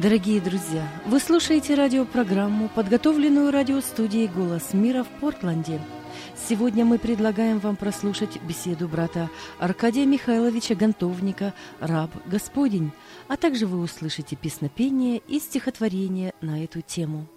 Дорогие друзья, вы слушаете радиопрограмму, подготовленную радиостудией «Голос мира» в Портленде. Сегодня мы предлагаем вам прослушать беседу брата Аркадия Михайловича Гонтовника «Раб Господень», а также вы услышите песнопение и стихотворение на эту тему.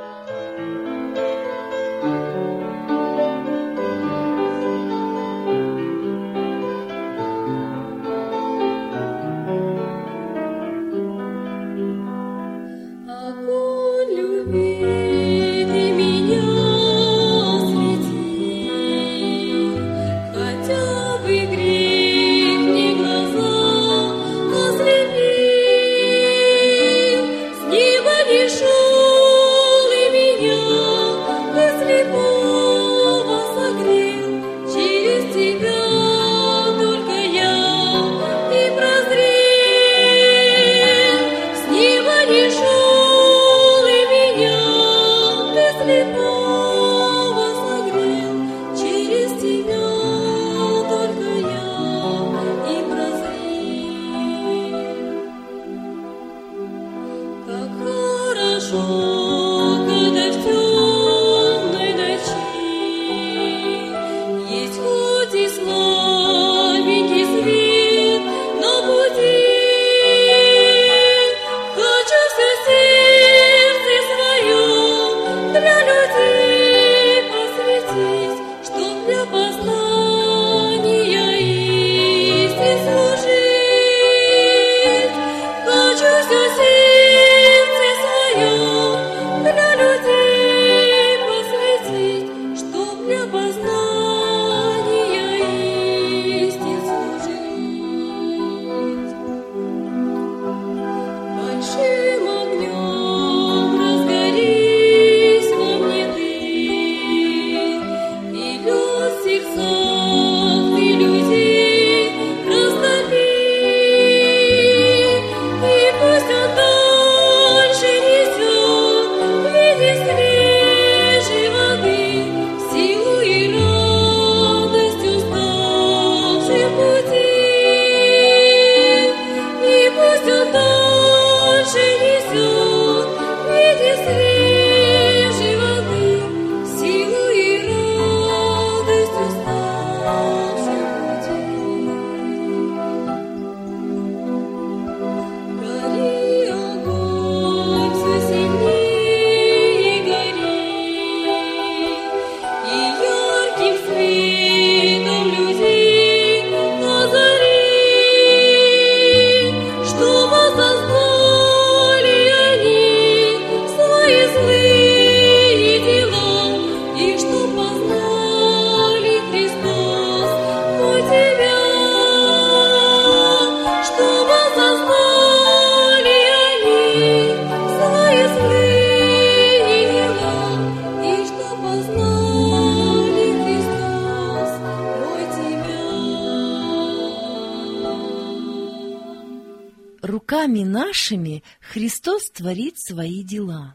Руками нашими Христос творит свои дела.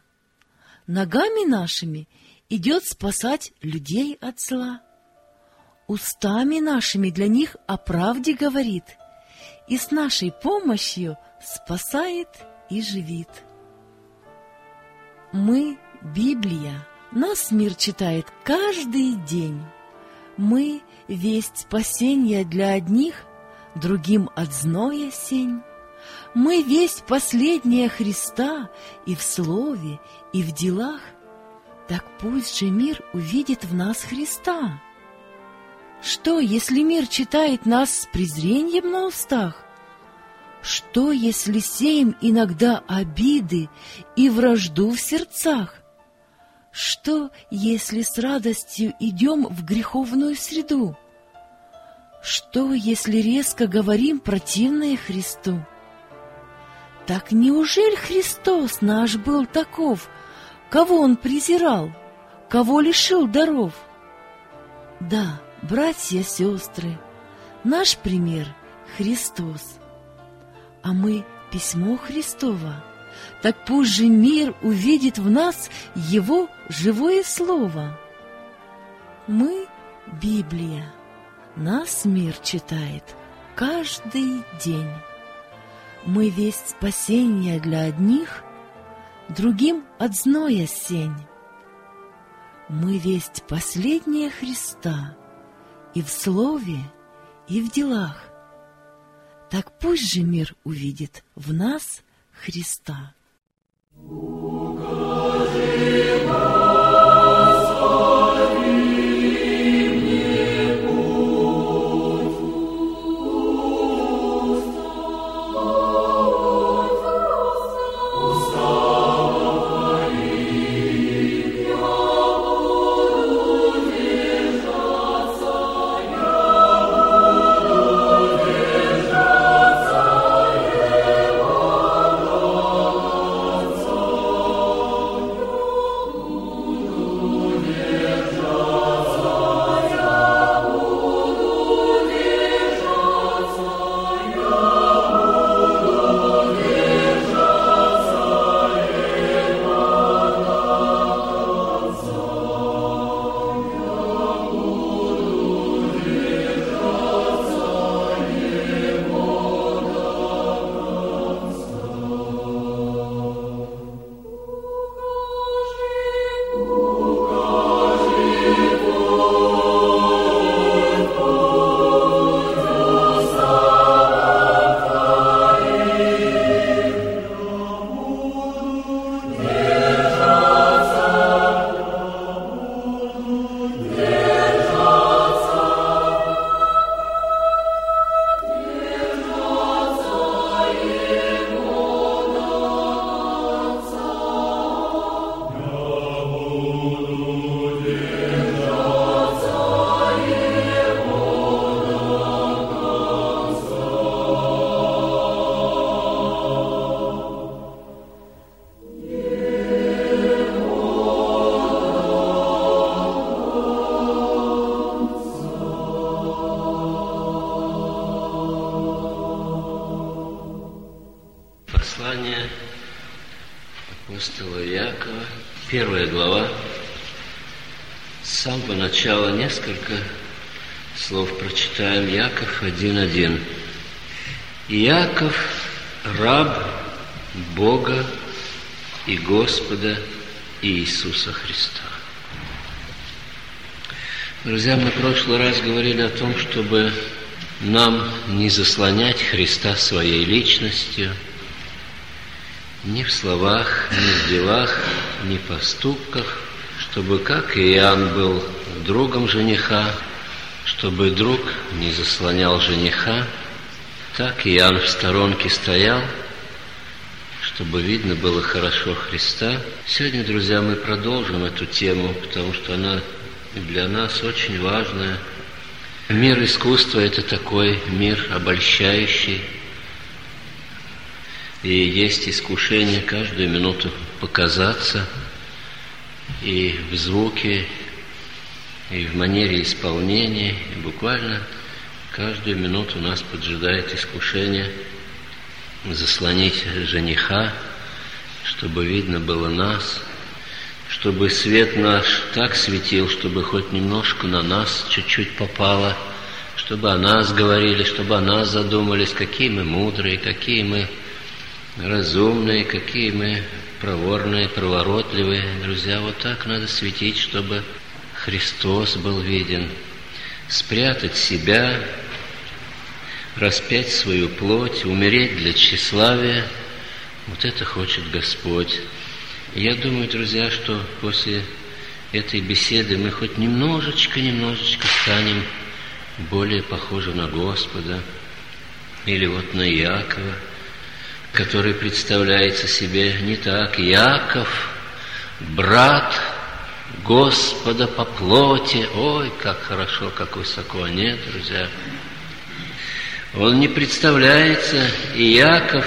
Ногами нашими идет спасать людей от зла. Устами нашими для них о правде говорит, и с нашей помощью спасает и живит. Мы, Библия, нас мир читает каждый день. Мы — весть спасения для одних, другим от зноя сень. Мы — весть последняя Христа и в слове, и в делах. Так пусть же мир увидит в нас Христа. Что, если мир читает нас с презрением на устах? Что, если сеем иногда обиды и вражду в сердцах? Что, если с радостью идем в греховную среду? Что, если резко говорим противное Христу? Так неужели Христос наш был таков, кого Он презирал, кого лишил даров? Да, братья, сестры, наш пример — Христос, а мы — письмо Христово. Так пусть же мир увидит в нас Его живое слово. Мы — Библия, нас мир читает каждый день. Мы — весть спасения для одних, другим от зноя сень. Мы весть последняя Христа и в слове, и в делах. Так пусть же мир увидит в нас Христа. Послание апостола Иакова, 1 глава. С самого начала несколько слов прочитаем. Иаков 1:1. Иаков, раб Бога и Господа Иисуса Христа. Друзья, мы в прошлый раз говорили о том, чтобы нам не заслонять Христа своей личностью, ни в словах, ни в делах, ни в поступках, чтобы, как Иоанн был другом жениха, чтобы друг не заслонял жениха, так Иоанн в сторонке стоял, чтобы видно было хорошо Христа. Сегодня, друзья, мы продолжим эту тему, потому что она для нас очень важная. Мир искусства – это такой мир обольщающий, и есть искушение каждую минуту показаться и в звуке, и в манере исполнения, и буквально каждую минуту нас поджидает искушение заслонить жениха, чтобы видно было нас, чтобы свет наш так светил, чтобы хоть немножко на нас чуть-чуть попало, чтобы о нас говорили, чтобы о нас задумались, какие мы мудрые, какие мы разумные, какие мы проворные, проворотливые. Друзья, вот так надо светить, чтобы Христос был виден. Спрятать себя, распять свою плоть, умереть для тщеславия. Вот это хочет Господь. И я думаю, друзья, что после этой беседы мы хоть немножечко станем более похожи на Господа. Или вот на Иакова, который представляется себе не так. Иаков, брат Господа по плоти. Ой, как хорошо, как высоко. Нет, друзья. Он не представляется. Иаков,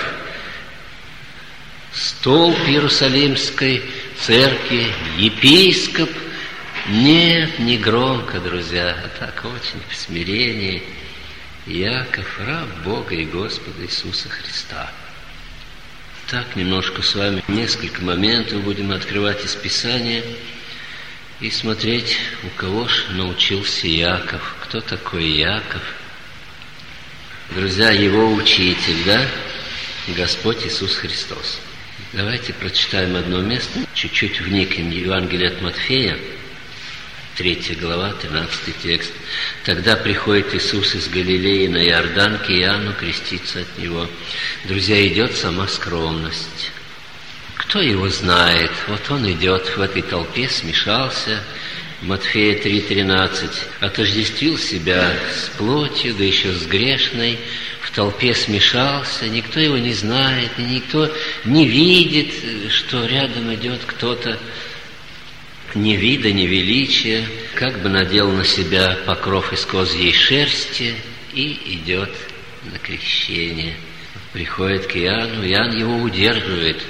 столб Иерусалимской церкви, епископ. Нет, не громко, друзья, а так очень в смирении. Иаков, раб Бога и Господа Иисуса Христа. Так, немножко с вами несколько моментов будем открывать из Писания и смотреть, у кого ж научился Иаков. Кто такой Иаков? Друзья, его учитель, да? Господь Иисус Христос. Давайте прочитаем одно место, чуть-чуть вникнем в Евангелие от Матфея, 3 глава, 13 текст. «Тогда приходит Иисус из Галилеи на Иордан к Иоанну креститься от Него». Друзья, идет сама скромность. Кто его знает? Вот он идет в этой толпе, смешался. Матфея 3:13. «Отождествил себя с плотью, да еще с грешной, в толпе смешался, никто его не знает, и никто не видит, что рядом идет кто-то, ни вида, ни величия, как бы надел на себя покров из козьей шерсти и идет на крещение». Приходит к Иоанну, Иоанн его удерживает,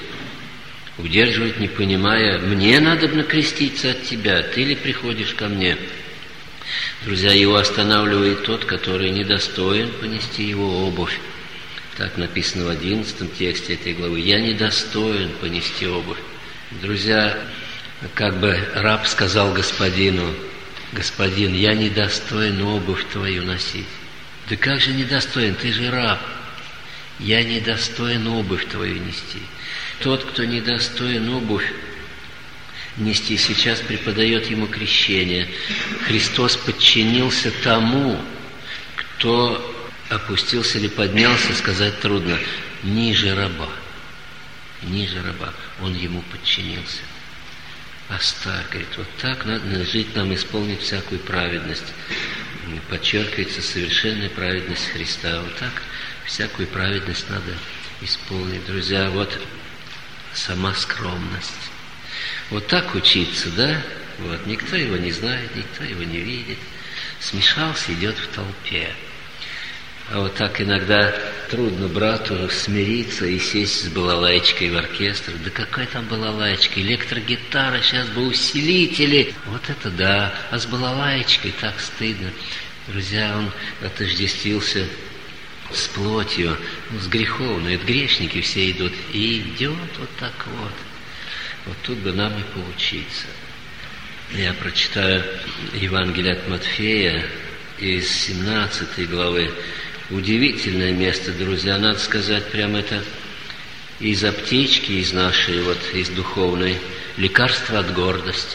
не понимая: «Мне надо креститься от тебя, ты ли приходишь ко мне?» Друзья, его останавливает тот, который недостоин понести его обувь. Так написано в 11 тексте этой главы: «Я недостоин понести обувь». Друзья, как бы раб сказал господину: «Господин, я недостоин обувь твою носить». «Да как же недостоин? Ты же раб». «Я недостоин обувь твою нести». Тот, кто недостоин обувь нести, сейчас преподает ему крещение. Христос подчинился тому, кто опустился или поднялся, сказать трудно, ниже раба. Ниже раба. Он ему подчинился. Оставь, говорит, вот так надо жить нам, исполнить всякую праведность. Подчеркивается совершенная праведность Христа. Вот так всякую праведность надо исполнить. Друзья, вот сама скромность. Вот так учиться, да? Вот, никто его не знает, никто его не видит. Смешался, идет в толпе. А вот так иногда трудно брату смириться и сесть с балалайчикой в оркестр. Да какая там балалайчика? Электрогитара, сейчас бы усилители. Вот это да. А с балалайчикой так стыдно. Друзья, он отождествился с плотью, с греховной. Это грешники все идут. И идет вот так вот. Вот тут бы нам и поучиться. Я прочитаю Евангелие от Матфея из 17 главы. Удивительное место, друзья, надо сказать, прямо это из аптечки, из нашей, вот из духовной, лекарство от гордости,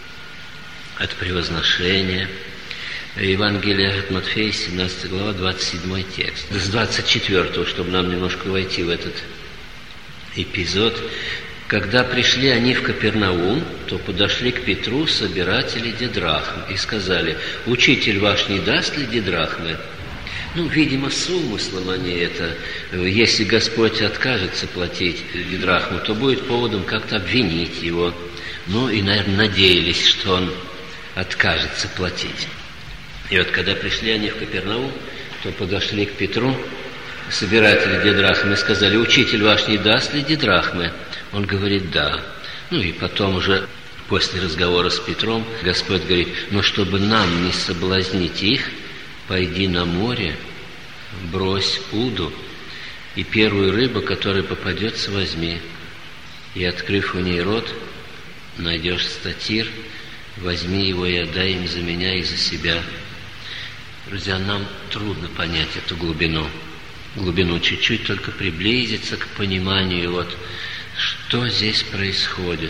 от превозношения. Евангелие от Матфея, 17 глава, 27 текст. С 24, чтобы нам немножко войти в этот эпизод. «Когда пришли они в Капернаум, то подошли к Петру собиратели дидрахм и сказали: „Учитель ваш не даст ли дидрахмы?“ Видимо, с умыслом они это. Если Господь откажется платить дидрахму, то будет поводом как-то обвинить его. И, наверное, надеялись, что он откажется платить. И вот, когда пришли они в Капернаум, то подошли к Петру собиратели дидрахмы и сказали: „Учитель ваш не даст ли дидрахмы?“ Он говорит: „Да“. И потом уже, после разговора с Петром, Господь говорит: „Чтобы нам не соблазнить их, пойди на море, брось уду, и первую рыбу, которая попадется, возьми, и, открыв у ней рот, найдешь статир, возьми его и отдай им за меня и за себя“». Друзья, нам трудно понять эту глубину. Чуть-чуть только приблизиться к пониманию, что здесь происходит.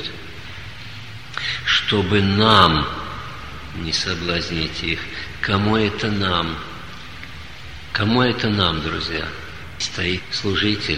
Чтобы нам не соблазнить их. Кому это нам? Кому это нам, друзья? Стоит служитель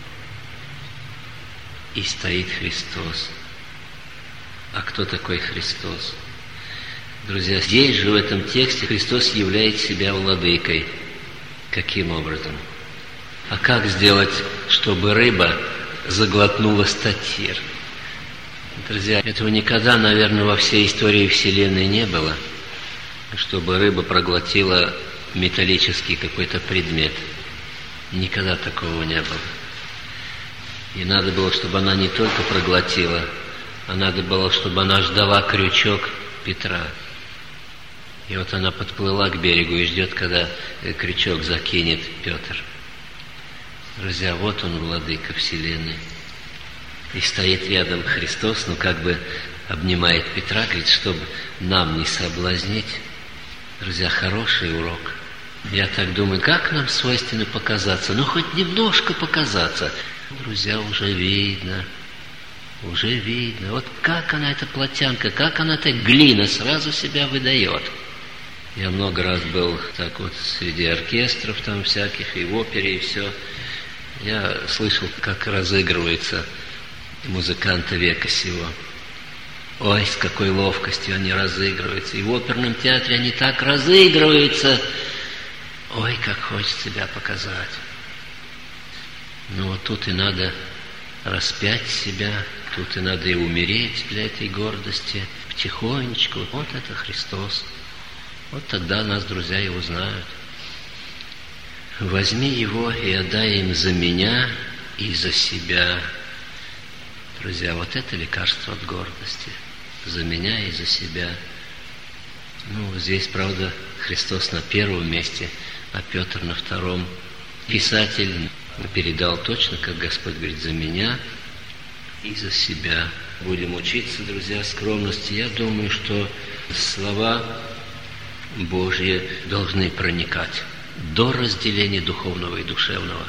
и стоит Христос. А кто такой Христос? Друзья, здесь же в этом тексте Христос являет себя владыкой. Каким образом? А как сделать, чтобы рыба заглотнула статир? Друзья, этого никогда, наверное, во всей истории Вселенной не было, чтобы рыба проглотила металлический какой-то предмет. Никогда такого не было. И надо было, чтобы она не только проглотила, а надо было, чтобы она ждала крючок Петра. И вот она подплыла к берегу и ждет, когда крючок закинет Петр. Друзья, вот он, владыка Вселенной. И стоит рядом Христос, как бы обнимает Петра, говорит, чтобы нам не соблазнить. Друзья, хороший урок. Я так думаю, как нам свойственно показаться? Ну, хоть немножко показаться. Друзья, уже видно. Вот как она, эта плотянка, как она, эта глина сразу себя выдает. Я много раз был так вот среди оркестров там всяких, и в опере, и все. Я слышал, как разыгрываются музыканты века сего. Ой, с какой ловкостью они разыгрываются. И в оперном театре они так разыгрываются. Ой, как хочет себя показать. Ну вот тут и надо распять себя, тут и надо и умереть для этой гордости. Потихонечку. Вот это Христос. Вот тогда нас, друзья, и узнают. Возьми его и отдай им за меня и за себя. Друзья, вот это лекарство от гордости. За меня и за себя. Ну, здесь, правда, Христос на первом месте, а Петр на втором. Писатель передал точно, как Господь говорит, за меня и за себя. Будем учиться, друзья, скромности. Я думаю, что слова Божьи должны проникать до разделения духовного и душевного.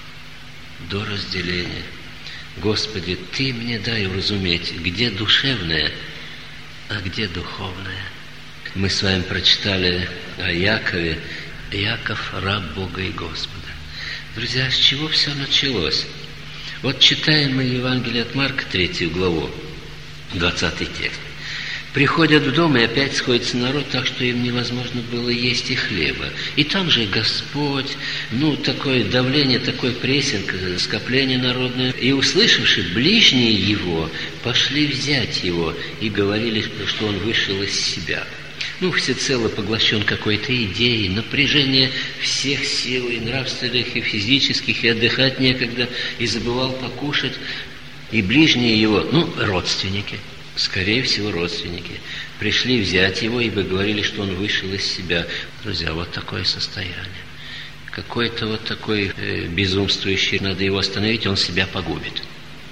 До разделения. Господи, Ты мне дай уразуметь, где душевное, а где духовное. Мы с вами прочитали о Якове. Яков, раб Бога и Господа. Друзья, с чего все началось? Вот читаем мы Евангелие от Марка, 3 главу, 20 текст. Приходят в дом, и опять сходится народ, так что им невозможно было есть и хлеба. И там же Господь, такое давление, такой прессинг, скопление народное. И, услышавши, ближние его пошли взять его и говорили, что он вышел из себя. Всецело поглощен какой-то идеей, напряжение всех сил, и нравственных, и физических, и отдыхать некогда, и забывал покушать. И ближние его, родственники, скорее всего, родственники, пришли взять его, ибо говорили, что он вышел из себя. Друзья, вот такое состояние. Какой-то вот такой безумствующий, надо его остановить, он себя погубит.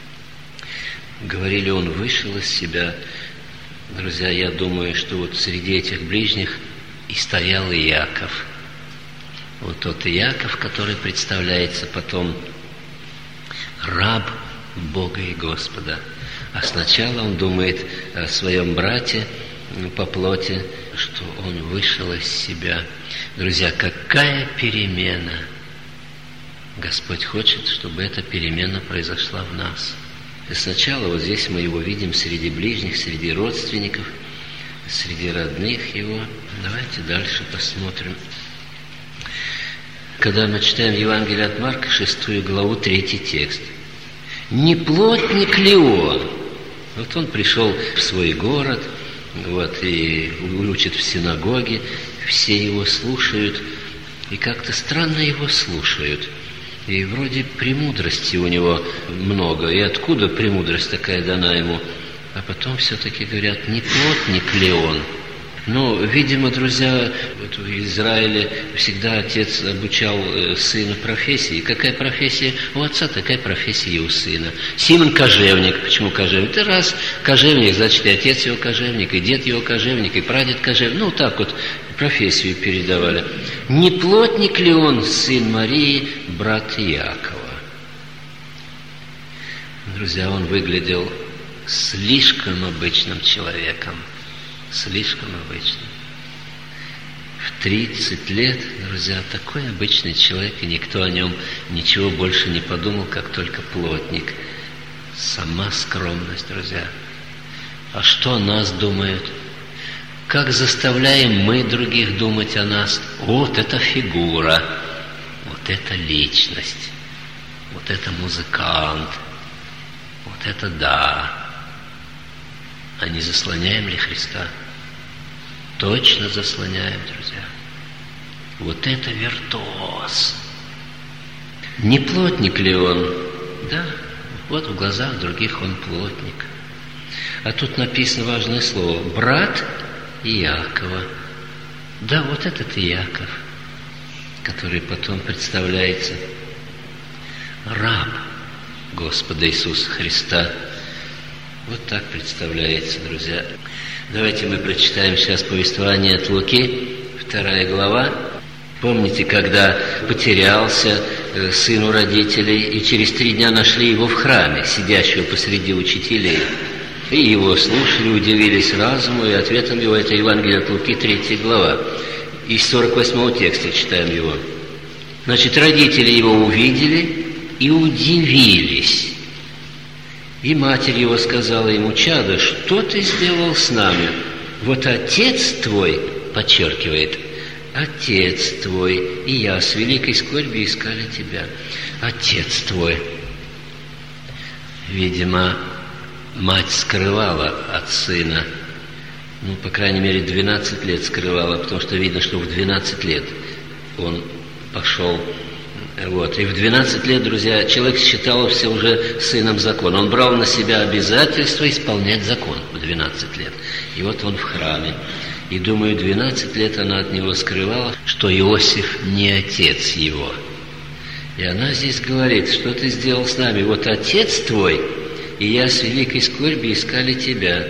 Говорили, он вышел из себя. Друзья, я думаю, что вот среди этих ближних и стоял Иаков. Вот тот Иаков, который представляется потом раб Бога и Господа. А сначала он думает о своем брате по плоти, что он вышел из себя. Друзья, какая перемена! Господь хочет, чтобы эта перемена произошла в нас. И сначала вот здесь мы его видим среди ближних, среди родственников, среди родных его. Давайте дальше посмотрим. Когда мы читаем Евангелие от Марка, 6 главу, 3 текст. «Не плотник ли он?» Вот он пришел в свой город, и учит в синагоге, все его слушают, и как-то странно его слушают. И вроде премудрости у него много. И откуда премудрость такая дана ему? А потом все-таки говорят, не плотник ли он? Видимо, друзья, вот в Израиле всегда отец обучал сына профессии. Какая профессия у отца, такая профессия и у сына. Симон кожевник. Почему кожевник? Это раз кожевник, значит, и отец его кожевник, и дед его кожевник, и прадед кожевник. Так вот профессию передавали. Не плотник ли он, сын Марии, брат Иакова? Друзья, он выглядел слишком обычным человеком. Слишком обычным. В 30 лет, друзья, такой обычный человек, и никто о нем ничего больше не подумал, как только плотник. Сама скромность, друзья. А что о нас думают? Как заставляем мы других думать о нас? Вот это фигура, вот это личность, вот это музыкант, вот это да. А не заслоняем ли Христа? Точно заслоняем, друзья. Вот это виртуоз. Не плотник ли он? Да, вот в глазах других он плотник. А тут написано важное слово. Брат Иакова. Да, вот этот Иаков, который потом представляется раб Господа Иисуса Христа. Вот так представляется, друзья. Давайте мы прочитаем сейчас повествование от Луки, 2 глава, Помните, когда потерялся сын у родителей, и через 3 дня нашли его в храме, сидящего посреди учителей. И его слушали, удивились разуму, и ответом его это Евангелие от Луки, 3 глава. Из 48 текста читаем его. Значит, родители его увидели и удивились. И матерь его сказала ему: «Чадо, что ты сделал с нами? Вот отец твой, подчеркивает, отец твой и я с великой скорбью искали тебя». Отец твой. Видимо, мать скрывала от сына, по крайней мере, 12 лет скрывала, потому что видно, что в 12 лет он пошел. И в 12 лет, друзья, человек считался уже сыном закона. Он брал на себя обязательство исполнять закон в 12 лет. И вот он в храме. И, думаю, 12 лет она от него скрывала, что Иосиф не отец его. И она здесь говорит: «Что ты сделал с нами? Вот отец твой и я с великой скорбью искали тебя».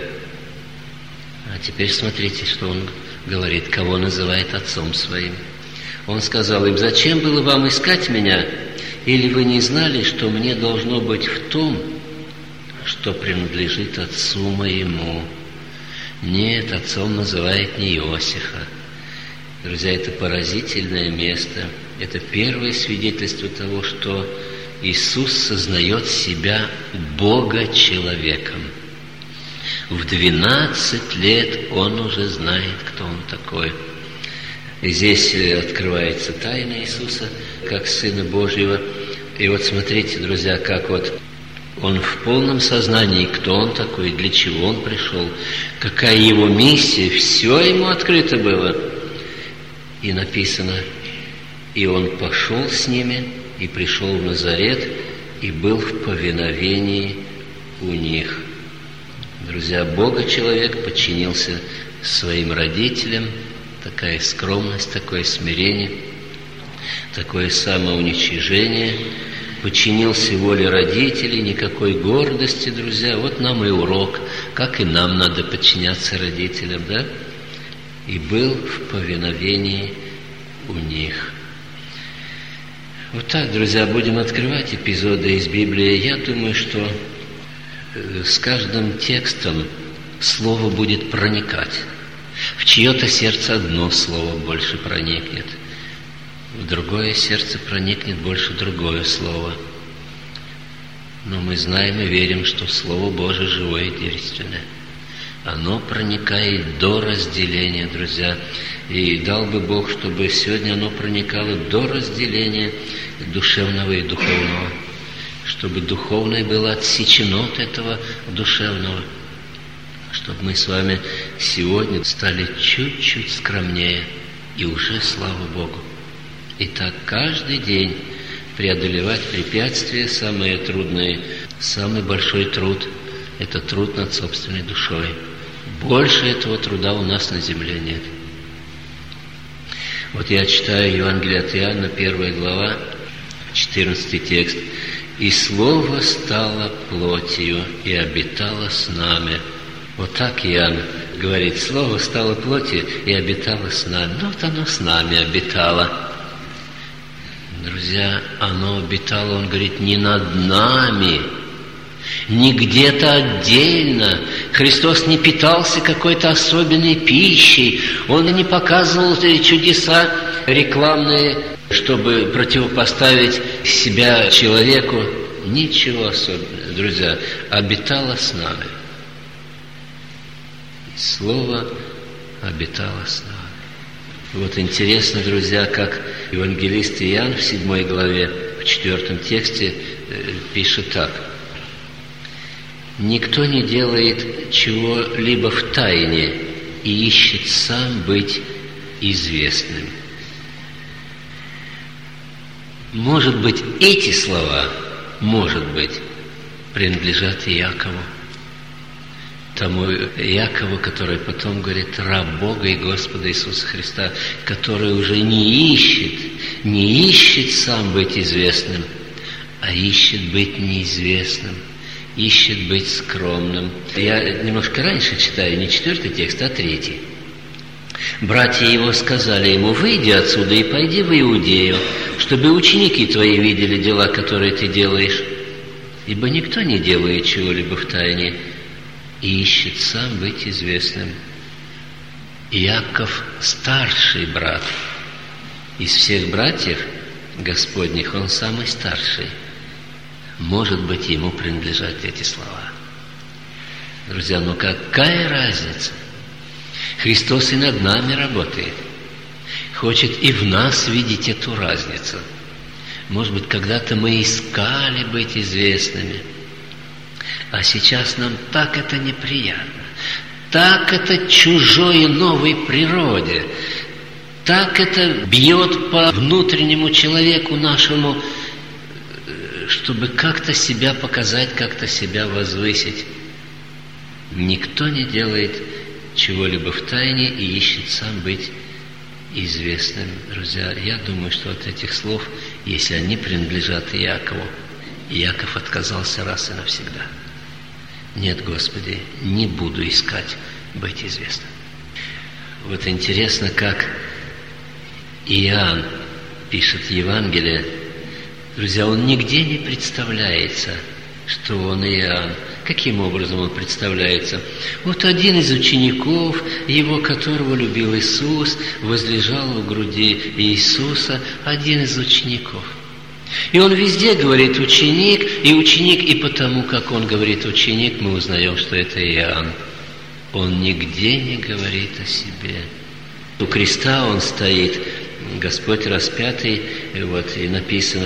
А теперь смотрите, что он говорит, кого называет отцом своим. Он сказал им: «Зачем было вам искать меня? Или вы не знали, что мне должно быть в том, что принадлежит отцу моему?» Нет, отцом называет не Иосифа. Друзья, это поразительное место. Это первое свидетельство того, что Иисус сознает себя Бога-человеком. В 12 лет он уже знает, кто он такой. И здесь открывается тайна Иисуса как Сына Божьего. И вот смотрите, друзья, как вот он в полном сознании, кто он такой, для чего он пришел, какая его миссия, все ему открыто было. И написано: «И он пошел с ними, и пришел в Назарет, и был в повиновении у них». Друзья, Бога-человек подчинился своим родителям. Такая скромность, такое смирение, такое самоуничижение. Подчинился воле родителей, никакой гордости, друзья. Вот нам и урок, как и нам надо подчиняться родителям, да? И был в повиновении у них. Вот так, друзья, будем открывать эпизоды из Библии. Я думаю, что с каждым текстом слово будет проникать. В чье-то сердце одно слово больше проникнет, в другое сердце проникнет больше другое слово. Но мы знаем и верим, что Слово Божие живое и действенное. Оно проникает до разделения, друзья. И дал бы Бог, чтобы сегодня оно проникало до разделения душевного и духовного, чтобы духовное было отсечено от этого душевного, чтобы мы с вами сегодня стали чуть-чуть скромнее, и уже слава Богу. И так каждый день преодолевать препятствия, самые трудные, самый большой труд – это труд над собственной душой. Больше этого труда у нас на земле нет. Вот я читаю Евангелие от Иоанна, 1 глава, 14 текст. «И Слово стало плотью и обитало с нами». Вот так Иоанн говорит: Слово стало плотью и обитало с нами. Ну вот оно с нами обитало. Друзья, оно обитало, он говорит, не над нами, не где-то отдельно. Христос не питался какой-то особенной пищей. Он не показывал чудеса рекламные, чтобы противопоставить себя человеку. Ничего особенного, друзья, обитало с нами. Слово обитало с нами. Вот интересно, друзья, как евангелист Иоанн в 7 главе, в 4 тексте пишет так: «Никто не делает чего-либо в тайне и ищет сам быть известным». Может быть, эти слова, может быть, принадлежат Иакову. Тому Иакову, который потом говорит, раб Бога и Господа Иисуса Христа, который уже не ищет сам быть известным, а ищет быть неизвестным, ищет быть скромным. Я немножко раньше читаю, не 4 текст, а 3. Братья его сказали ему: выйди отсюда и пойди в Иудею, чтобы ученики твои видели дела, которые ты делаешь. Ибо никто не делает чего-либо в тайне и ищет сам быть известным. Иаков – старший брат. Из всех братьев Господних он самый старший. Может быть, ему принадлежат эти слова. Друзья, но какая разница? Христос и над нами работает. Хочет и в нас видеть эту разницу. Может быть, когда-то мы искали быть известными, а сейчас нам так это неприятно, так это чужое новой природе, так это бьет по внутреннему человеку нашему, чтобы как-то себя показать, как-то себя возвысить. Никто не делает чего-либо в тайне и ищет сам быть известным. Друзья, я думаю, что от этих слов, если они принадлежат Иакову, Иаков отказался раз и навсегда. Нет, Господи, не буду искать быть известным. Вот интересно, как Иоанн пишет Евангелие. Друзья, он нигде не представляется, что он Иоанн. Каким образом он представляется? Вот один из учеников его, которого любил Иисус, возлежал у груди Иисуса, один из учеников. И он везде говорит ученик, и потому, как он говорит ученик, мы узнаем, что это Иоанн. Он нигде не говорит о себе. У креста он стоит, Господь распятый, вот, и написано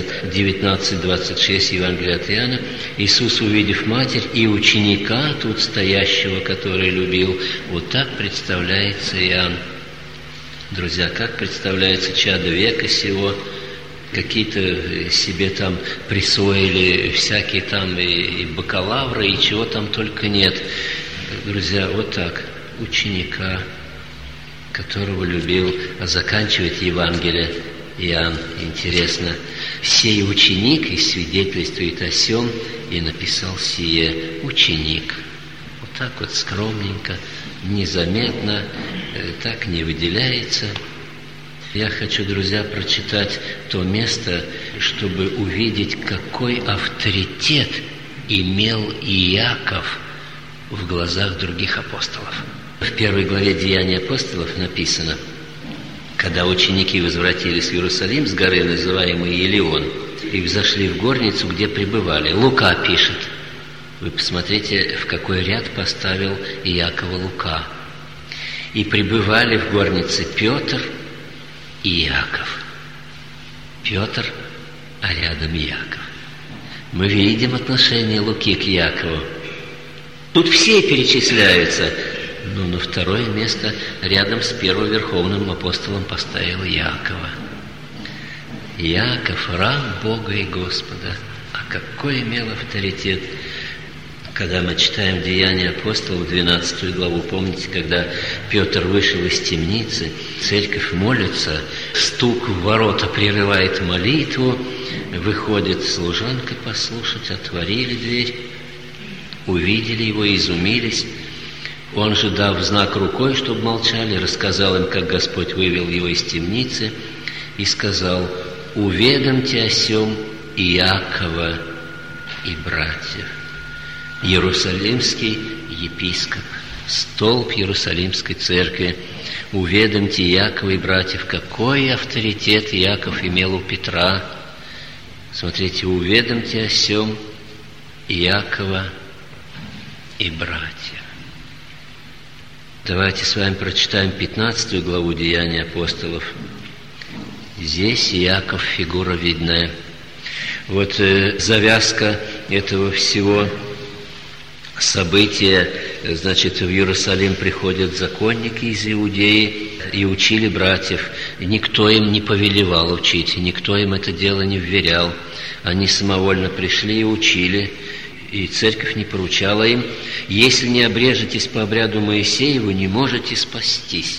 19:26 Евангелия от Иоанна: Иисус, увидев матерь и ученика тут стоящего, который любил, вот так представляется Иоанн. Друзья, как представляется чадо века сего, какие-то себе там присвоили всякие там и бакалавры, и чего там только нет. Друзья, вот так, ученика, которого любил, а заканчивает Евангелие Иоанн, интересно: «Сей ученик и свидетельствует о сем, и написал сие ученик». Вот так вот скромненько, незаметно, так не выделяется. Я хочу, друзья, прочитать то место, чтобы увидеть, какой авторитет имел Иаков в глазах других апостолов. В 1 главе Деяний апостолов написано: когда ученики возвратились в Иерусалим с горы, называемой Елеон, и взошли в горницу, где пребывали. Лука пишет. Вы посмотрите, в какой ряд поставил Иакова Лука. И пребывали в горнице Петр и Иаков. Петр, а рядом Иаков. Мы видим отношение Луки к Иакову. Тут все перечисляются, но на второе место рядом с первым верховным апостолом поставил Иакова. Иаков, раб Бога и Господа. А какой имел авторитет! Когда мы читаем Деяния апостолов, 12 главу, помните, когда Петр вышел из темницы, церковь молится, стук в ворота прерывает молитву, выходит служанка послушать, отворили дверь, увидели его, изумились. Он же, дав знак рукой, чтобы молчали, рассказал им, как Господь вывел его из темницы, и сказал: «Уведомьте о сем Иакова и братьев». Иерусалимский епископ, столб Иерусалимской церкви. Уведомьте Иакова и братьев. Какой авторитет Иаков имел у Петра. Смотрите, уведомьте о сем Иакова и братьев. Давайте с вами прочитаем 15 главу Деяний апостолов. Здесь Иаков фигура видная. Вот завязка этого всего события. Значит, в Иерусалим приходят законники из Иудеи и учили братьев. Никто им не повелевал учить, никто им это дело не вверял. Они самовольно пришли и учили, и церковь не поручала им: если не обрежетесь по обряду Моисееву, не можете спастись.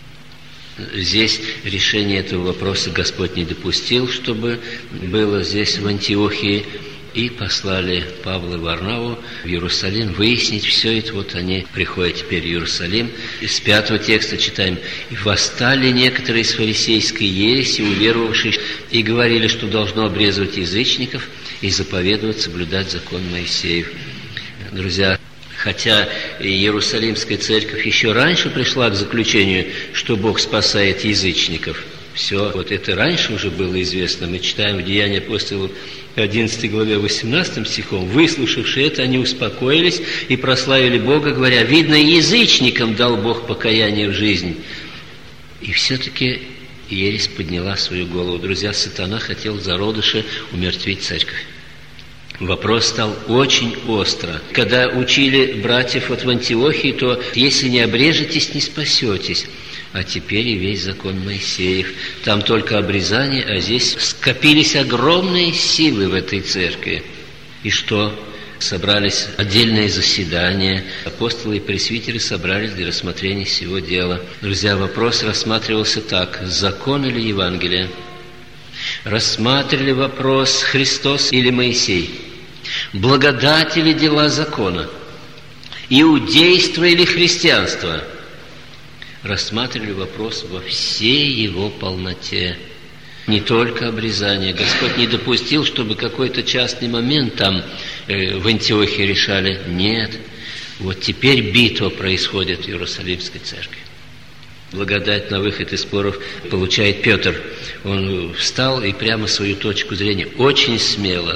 Здесь решение этого вопроса Господь не допустил, чтобы было здесь в Антиохии. и послали Павла и Варнаву в Иерусалим выяснить все это. Вот они приходят теперь в Иерусалим. Из 5 текста читаем: «И восстали некоторые из фарисейской ереси, уверовавшие, и говорили, что должно обрезывать язычников и заповедовать соблюдать закон Моисеев». Друзья, хотя Иерусалимская церковь еще раньше пришла к заключению, что Бог спасает язычников, все, вот это раньше уже было известно. Мы читаем в Деяния апостолов 11 главе 18 стихом: «Выслушавши это, они успокоились и прославили Бога, говоря: видно, язычникам дал Бог покаяние в жизнь». И все-таки ересь подняла свою голову. Друзья, сатана хотел в зародыше умертвить церковь. Вопрос стал очень остро. Когда учили братьев вот в Антиохии, то если не обрежетесь, не спасетесь. А теперь и весь закон Моисеев. Там только обрезание, а здесь скопились огромные силы в этой церкви. И что? Собрались отдельные заседания. Апостолы и пресвитеры собрались для рассмотрения всего дела. Друзья, вопрос рассматривался так: закон или Евангелие? Рассматривали вопрос: Христос или Моисей? Благодать или дела закона? Иудейство или христианство? Рассматривали вопрос во всей его полноте. Не только обрезание. Господь не допустил, чтобы какой-то частный момент там в Антиохии решали. Нет. Вот теперь битва происходит в Иерусалимской церкви. Благодать на выход из споров получает Петр. Он встал и прямо свою точку зрения очень смело.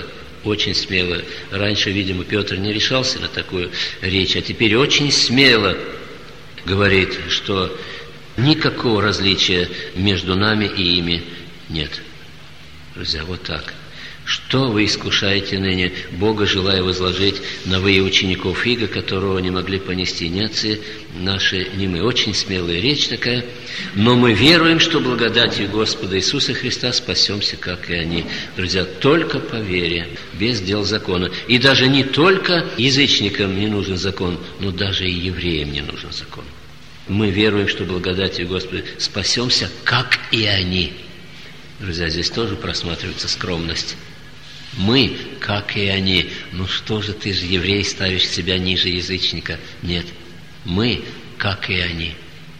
Раньше, видимо, Петр не решался на такую речь, а теперь очень смело говорит, что никакого различия между нами и ими нет. Друзья, вот так. Что вы искушаете ныне Бога, желая возложить на вы учеников иго, которого не могли понести ни отцы наши, ни мы. Очень смелая речь такая. Но мы веруем, что благодатью Господа Иисуса Христа спасемся, как и они. Друзья, только по вере, без дел закона. И даже не только язычникам не нужен закон, но даже и евреям не нужен закон. Мы веруем, что благодатью Господа спасемся, как и они. Друзья, здесь тоже просматривается скромность. Мы, как и они. Ну что же, ты же еврей, ставишь себя ниже язычника? Нет. Мы, как и они.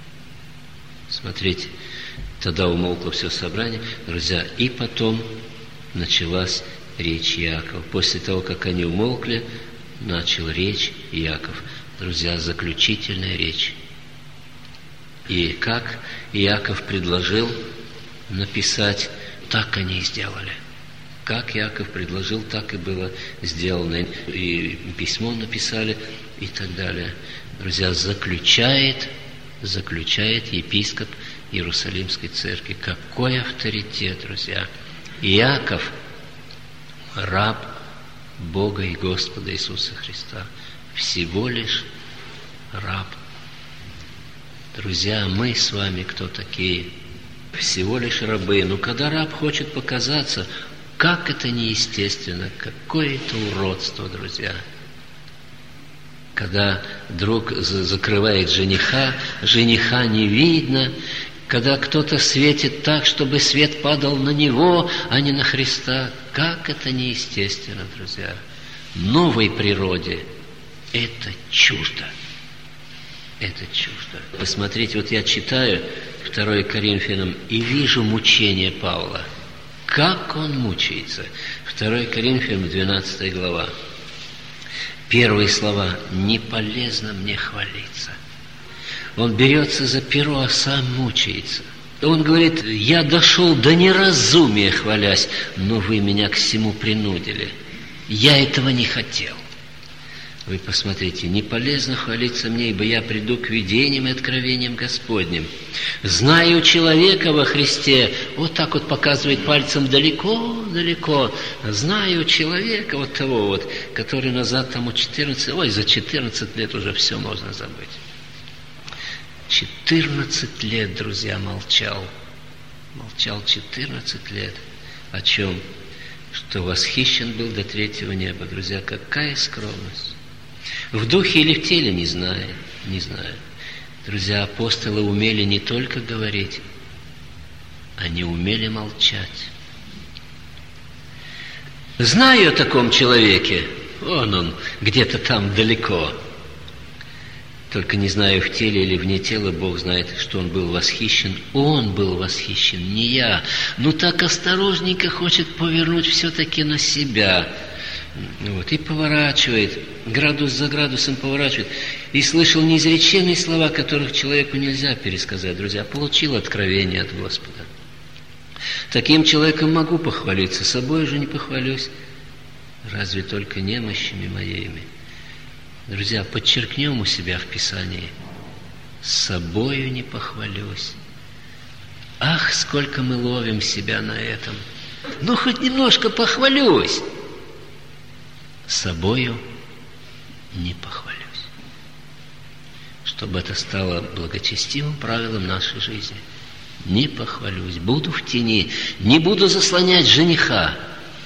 Смотрите, тогда умолкло все собрание. Друзья, и потом началась речь Иакова. После того, как они умолкли, начал речь Иаков. Друзья, заключительная речь. И как Иаков предложил написать, так они и сделали. Как Иаков предложил, так и было сделано. И письмо написали, и так далее. Друзья, заключает епископ Иерусалимской церкви. Какой авторитет, друзья! Иаков – раб Бога и Господа Иисуса Христа. Всего лишь раб. Друзья, мы с вами кто такие? Всего лишь рабы. Но когда раб хочет показаться, как это неестественно, какое это уродство, друзья. Когда друг закрывает жениха не видно. Когда кто-то светит так, чтобы свет падал на него, а не на Христа, как это неестественно, друзья. Новой природе это чуждо. Это чуждо. Посмотрите, вот я читаю 2 Коринфянам и вижу мучение Павла. Как он мучается. 2 Коринфянам, 12 глава. Первые слова: «Не полезно мне хвалиться». Он берется за перо, а сам мучается. Он говорит: «Я дошел до неразумия, хвалясь, но вы меня к всему принудили. Я этого не хотел». Вы посмотрите: «Не полезно хвалиться мне, ибо я приду к видениям и откровениям Господним. Знаю человека во Христе». Вот так вот показывает пальцем далеко. Знаю человека вот того вот, который назад тому 14, за 14 лет уже все можно забыть. 14 лет, друзья, молчал. Молчал 14 лет. О чем? Что восхищен был до третьего неба. Друзья, какая скромность. В духе или в теле, не знаю. Друзья, апостолы умели не только говорить, они умели молчать. Знаю о таком человеке, он где-то там далеко. Только не знаю, в теле или вне тела, Бог знает, что он был восхищен. Он был восхищен, не я. Но так осторожненько хочет повернуть все-таки на себя. Вот, и поворачивает, градус за градусом поворачивает. И слышал неизреченные слова, которых человеку нельзя пересказать, друзья. Получил откровение от Господа. Таким человеком могу похвалиться, собой же не похвалюсь, разве только немощами моими. Друзья, подчеркнем у себя в Писании: собою не похвалюсь. Ах, сколько мы ловим себя на этом. Ну, хоть немножко похвалюсь. Собою не похвалюсь. Чтобы это стало благочестивым правилом нашей жизни. Не похвалюсь, буду в тени, не буду заслонять жениха.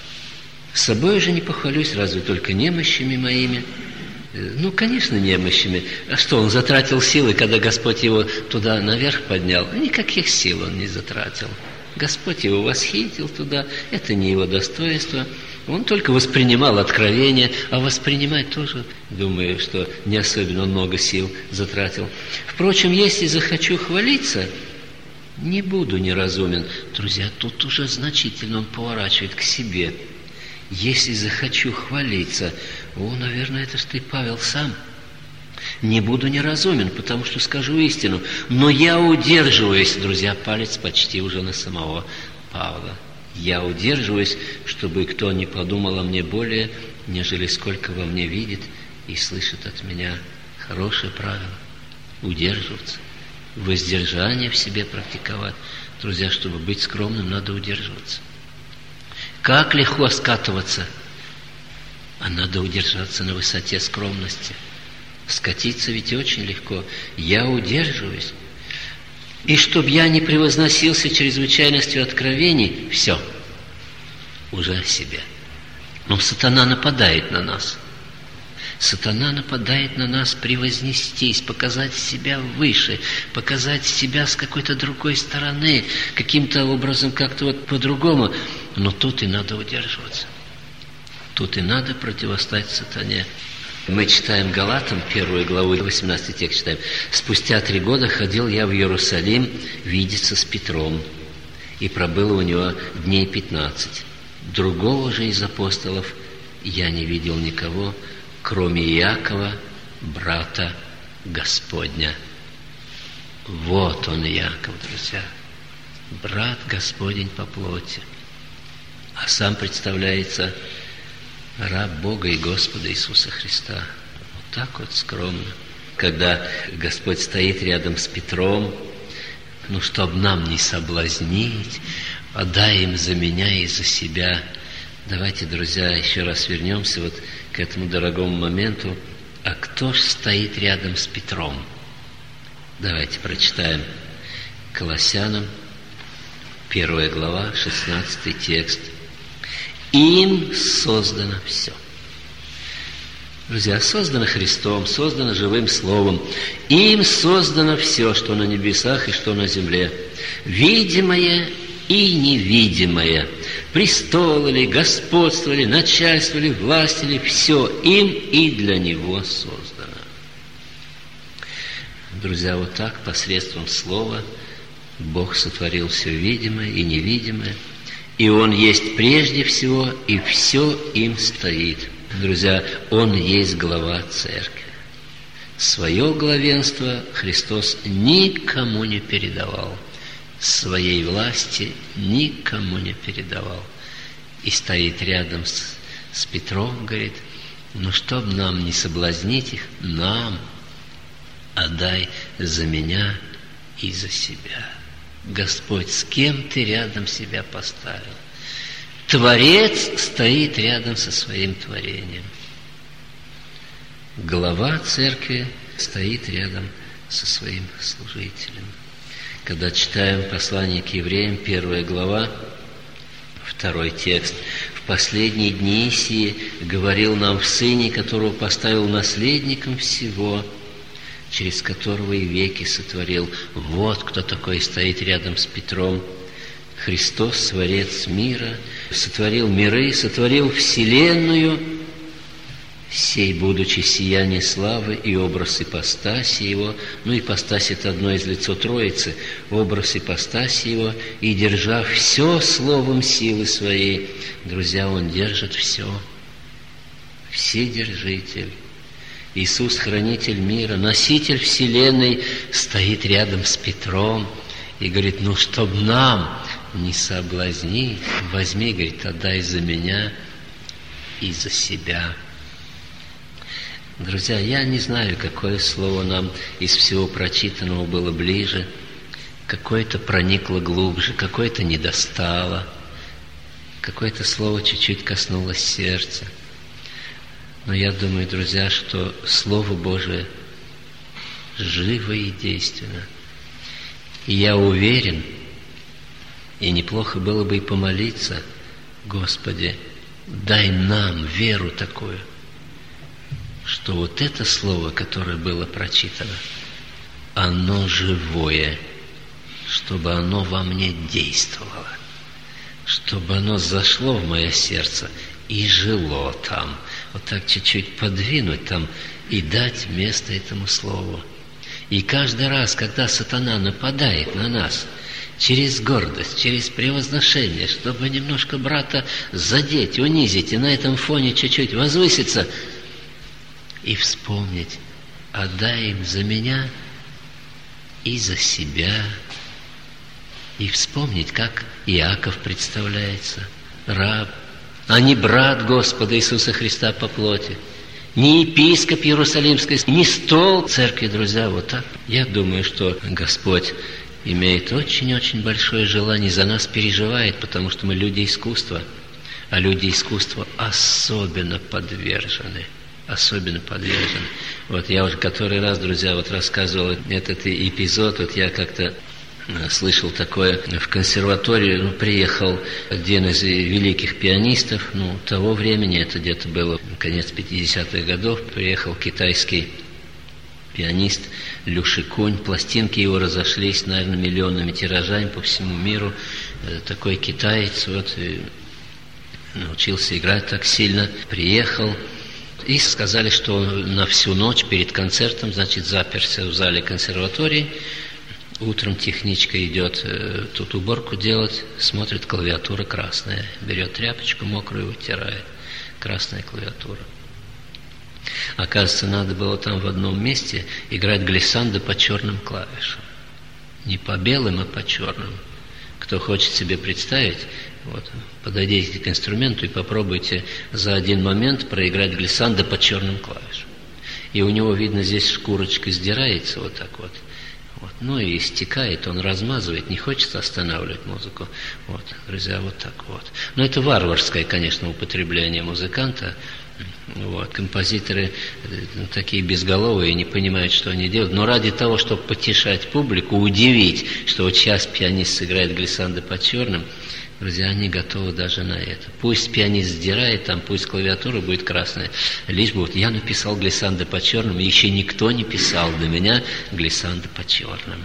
Собою же не похвалюсь, разве только немощами моими. Ну, конечно, немощами. А что, он затратил силы, когда Господь его туда наверх поднял? Никаких сил он не затратил. Господь его восхитил туда, это не его достоинство. Он только воспринимал откровение, а воспринимать тоже, думаю, что не особенно много сил затратил. Впрочем, если захочу хвалиться, не буду неразумен. Друзья, тут уже значительно он поворачивает к себе. Если захочу хвалиться, наверное, это ж ты, Павел, сам. Не буду неразумен, потому что скажу истину. Но я удерживаюсь, друзья, палец почти уже на самого Павла. Я удерживаюсь, чтобы кто не подумал о мне более, нежели сколько во мне видит и слышит от меня. Хорошее правило. Удерживаться. Воздержание в себе практиковать. Друзья, чтобы быть скромным, надо удерживаться. Как легко скатываться, а надо удержаться на высоте скромности. Скатиться ведь очень легко. Я удерживаюсь. И чтоб я не превозносился чрезвычайностью откровений, все, уже о себе. Но сатана нападает на нас. Сатана нападает на нас превознестись, показать себя выше, показать себя с какой-то другой стороны, каким-то образом как-то вот по-другому. Но тут и надо удерживаться. Тут и надо противостать сатане. Мы читаем Галатам, 1 главу, 18 текст читаем. «Спустя 3 года ходил я в Иерусалим видеться с Петром, и пробыл у него дней 15. Другого же из апостолов я не видел никого, кроме Иакова, брата Господня». Вот он, Иаков, друзья, брат Господень по плоти. А сам представляется раб Бога и Господа Иисуса Христа. Вот так вот скромно. Когда Господь стоит рядом с Петром, чтоб нам не соблазнить, отдай им за меня и за себя. Давайте, друзья, еще раз вернемся вот к этому дорогому моменту. А кто ж стоит рядом с Петром? Давайте прочитаем Колоссянам, 1 глава, 16 текст. Им создано все. Друзья, создано Христом, создано живым Словом. Им создано все, что на небесах и что на земле. Видимое и невидимое. Престолы ли, господство ли, начальство ли, власть ли, все им и для Него создано. Друзья, вот так посредством Слова Бог сотворил все видимое и невидимое. И Он есть прежде всего, и все им стоит. Друзья, Он есть глава церкви. Свое главенство Христос никому не передавал. Своей власти никому не передавал. И стоит рядом с Петром, говорит, чтоб нам не соблазнить их, нам отдай за меня и за себя. Господь, с кем ты рядом себя поставил? Творец стоит рядом со своим творением. Глава церкви стоит рядом со своим служителем. Когда читаем послание к евреям, 1 глава, 2 текст. «В последние дни сии говорил нам в Сыне, которого поставил наследником всего, через которого и веки сотворил». Вот кто такой стоит рядом с Петром. Христос, Творец мира, сотворил миры, сотворил вселенную, сей, будучи сияние славы и образ ипостаси Его, ипостась — это одно из лицо Троицы, образ ипостаси Его, и держа все словом силы Своей, друзья, Он держит все, Вседержитель. Иисус, хранитель мира, носитель вселенной, стоит рядом с Петром и говорит: чтоб нам не соблазнить, возьми, говорит, отдай за меня и за себя. Друзья, я не знаю, какое слово нам из всего прочитанного было ближе, какое-то проникло глубже, какое-то не достало, какое-то слово чуть-чуть коснулось сердца. Но я думаю, друзья, что Слово Божие живо и действенно. И я уверен, и неплохо было бы и помолиться: Господи, дай нам веру такую, что вот это слово, которое было прочитано, оно живое, чтобы оно во мне действовало, чтобы оно зашло в мое сердце и жило там. Вот так чуть-чуть подвинуть там и дать место этому слову. И каждый раз, когда сатана нападает на нас через гордость, через превозношение, чтобы немножко брата задеть, унизить и на этом фоне чуть-чуть возвыситься, и вспомнить: отдай им за меня и за себя. И вспомнить, как Иаков представляется: раб, а не брат Господа Иисуса Христа по плоти, не епископ Иерусалимской, не стол церкви, друзья, вот так. Я думаю, что Господь имеет очень-очень большое желание, за нас переживает, потому что мы люди искусства, а люди искусства особенно подвержены. Вот я уже который раз, друзья, рассказывал этот эпизод. Я как-то слышал такое: в консерваторию приехал один из великих пианистов того времени, это где-то было конец 50-х годов, приехал китайский пианист Лю Шикунь, пластинки его разошлись, наверное, миллионными тиражами по всему миру. Такой китаец, научился играть так сильно, приехал. И сказали, что он на всю ночь перед концертом, заперся в зале консерватории. Утром техничка идет тут уборку делать, смотрит, клавиатура красная. Берет тряпочку мокрую, вытирает. Красная клавиатура. Оказывается, надо было там в одном месте играть глиссандо по черным клавишам. Не по белым, а по черным. Кто хочет себе представить, подойдите к инструменту и попробуйте за один момент проиграть глиссандо по черным клавишам. И у него, видно, здесь шкурочка сдирается вот так вот. И стекает, он размазывает, не хочется останавливать музыку. Друзья, вот так вот. Но это варварское, конечно, употребление музыканта. Композиторы такие безголовые, не понимают, что они делают. Но ради того, чтобы потешать публику, удивить, что сейчас пианист сыграет глиссандо по черным, друзья, они готовы даже на это. Пусть пианист сдирает, пусть клавиатура будет красная. Лишь бы я написал глиссандо по черным, и еще никто не писал до меня глиссандо по черным.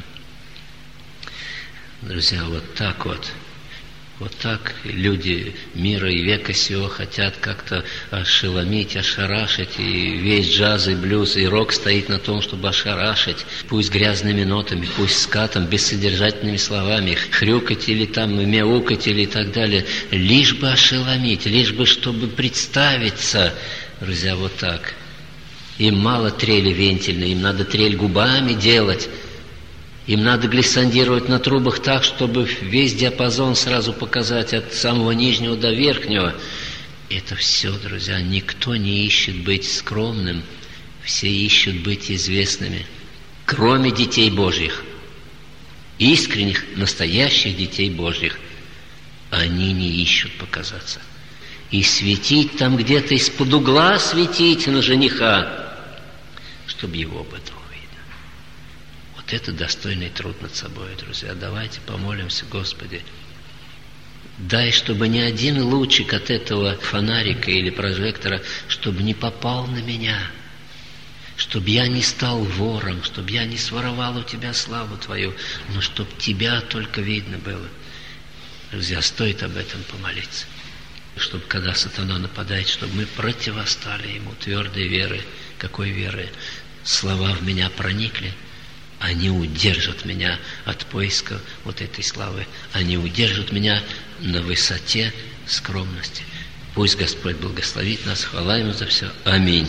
Друзья, вот так люди мира и века сего хотят как-то ошеломить, ошарашить. И весь джаз, и блюз, и рок стоит на том, чтобы ошарашить. Пусть грязными нотами, пусть скатом, бессодержательными словами, хрюкать или мяукать или и так далее. Лишь бы ошеломить, лишь бы, чтобы представиться. Друзья, вот так. Им мало трели вентильной, им надо трель губами делать. Им надо глиссандировать на трубах так, чтобы весь диапазон сразу показать от самого нижнего до верхнего. Это все, друзья, никто не ищет быть скромным, все ищут быть известными, кроме детей Божьих, искренних, настоящих детей Божьих. Они не ищут показаться. И светить там где-то из-под угла светить на жениха, чтобы его об этом. Это достойный труд над собой, друзья. Давайте помолимся: Господи, дай, чтобы ни один лучик от этого фонарика или прожектора, чтобы не попал на меня, чтобы я не стал вором, чтобы я не своровал у Тебя славу Твою, но чтобы Тебя только видно было. Друзья, стоит об этом помолиться, чтобы, когда сатана нападает, чтобы мы противостали ему твердой верой. Какой верой? Слова в меня проникли, они удержат меня от поиска вот этой славы, они удержат меня на высоте скромности. Пусть Господь благословит нас, хвала Ему за все. Аминь.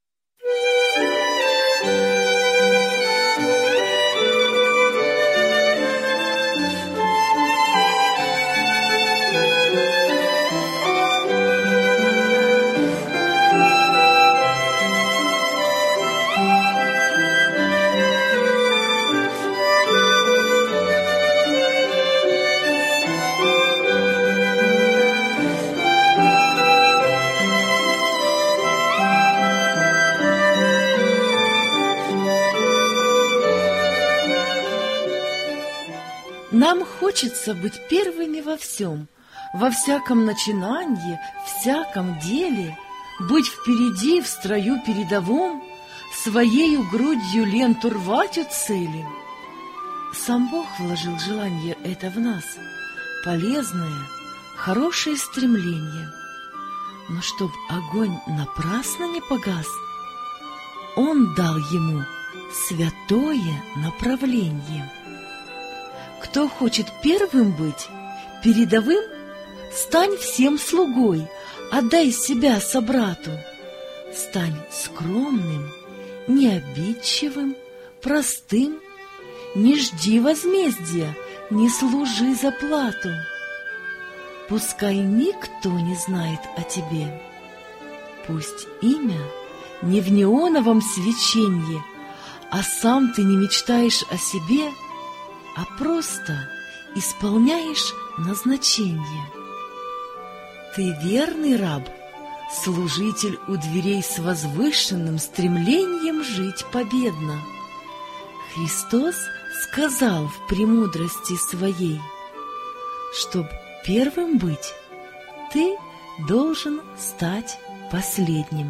Нам хочется быть первыми во всем, во всяком начинании, всяком деле, быть впереди в строю передовом, своею грудью ленту рвать у цели. Сам Бог вложил желание это в нас, полезное, хорошее стремление. Но чтоб огонь напрасно не погас, Он дал ему святое направление. Кто хочет первым быть, передовым, стань всем слугой, отдай себя собрату. Стань скромным, необидчивым, простым, не жди возмездия, не служи за плату. Пускай никто не знает о тебе. Пусть имя не в неоновом свеченье, а сам ты не мечтаешь о себе, а просто исполняешь назначение. Ты верный раб, служитель у дверей с возвышенным стремлением жить победно. Христос сказал в премудрости своей, чтоб первым быть, ты должен стать последним.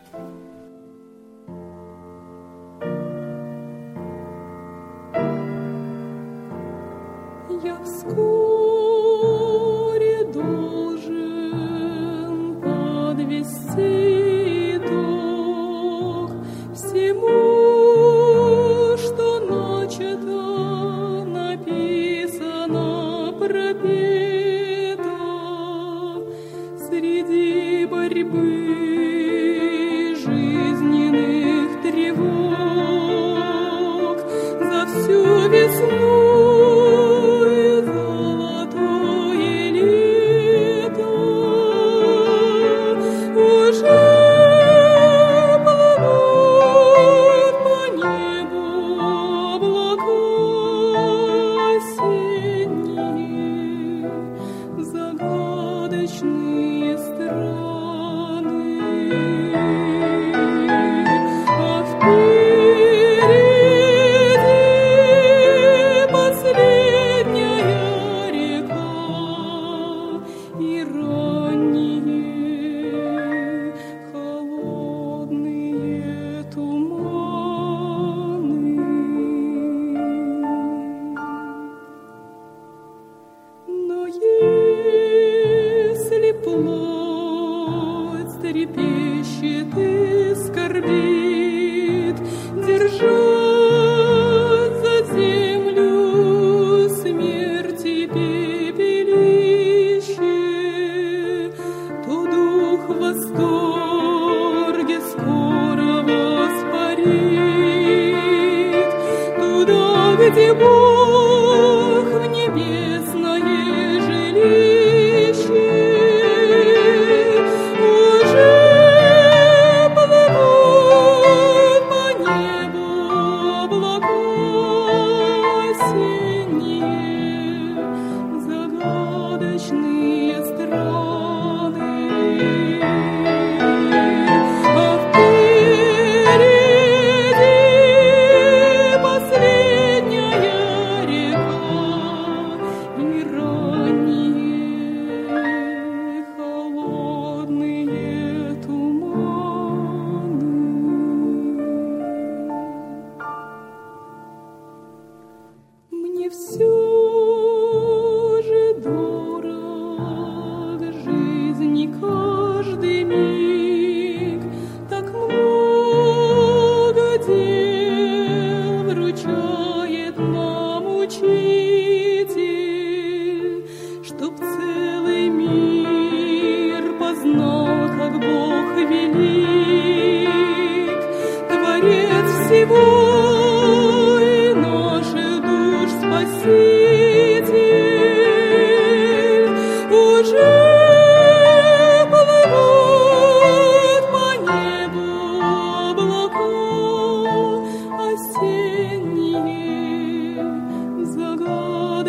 Я вскоре должен подвести итог всему, что начато, написано, пропето среди борьбы жизненных тревог за всю весну.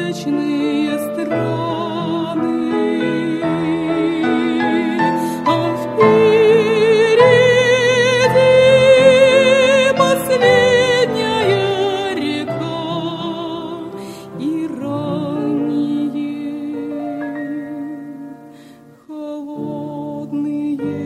сказочные страны, а впереди последняя река и ранние холодные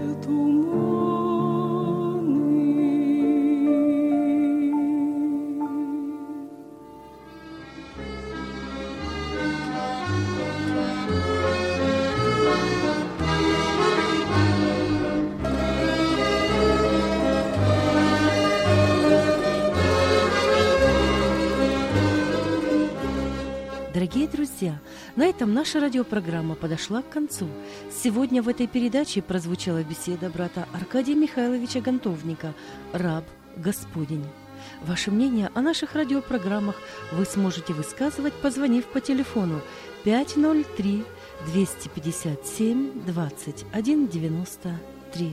Дорогие друзья, на этом наша радиопрограмма подошла к концу. Сегодня в этой передаче прозвучала беседа брата Аркадия Михайловича Гонтовника «Раб Господень». Ваше мнение о наших радиопрограммах вы сможете высказывать, позвонив по телефону 503-257-2193.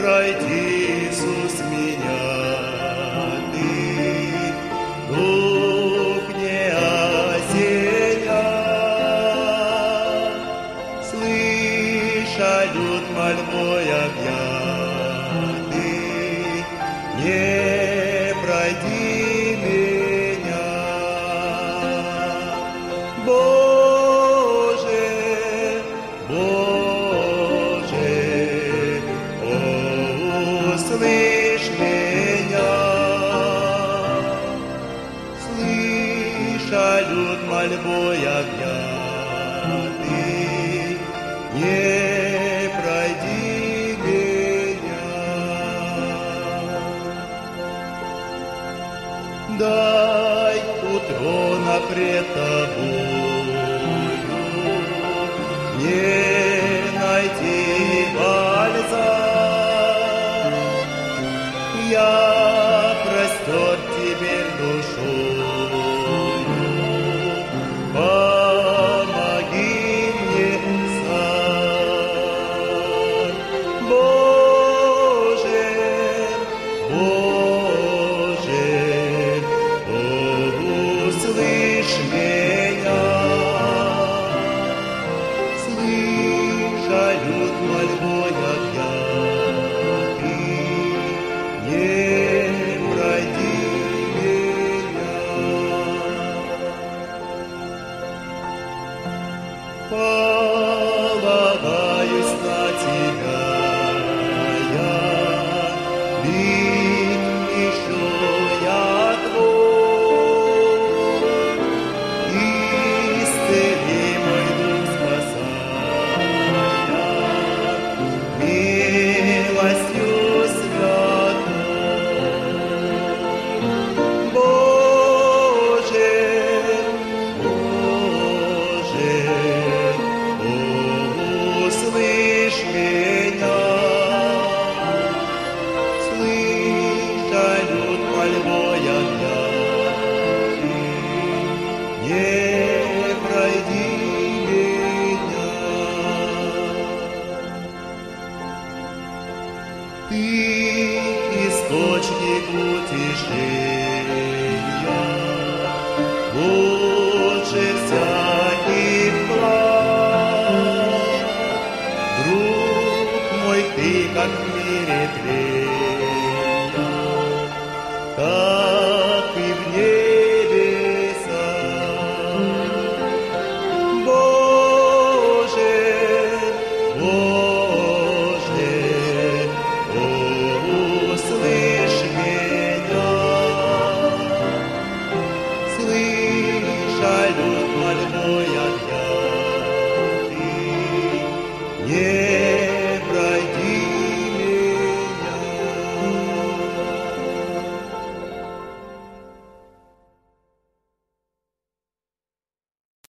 пройди, Иисус, меня ты, дух не осеняй, слыша люд мольбой объятый, не пройди меня. Боже, Боже, услышь меня, слыша люд мольбой объятый, не пройди меня. Дай у трона пред тобою не найти бальзам. Я простер теперь душою, помоги мне сам. Боже, Боже, услышь меня, слыша люд мольбой объятый, не пройди меня. Полагаюсь на тебя я, ведь еще я твой. Исцели мой дух, спасая милостью святой. Боже, Боже, услышь меня, слыша люд мольбой объятый, не пройди меня. Ты источник утешения, лучше всяких благ. Друг мой, ты как в мире тлея,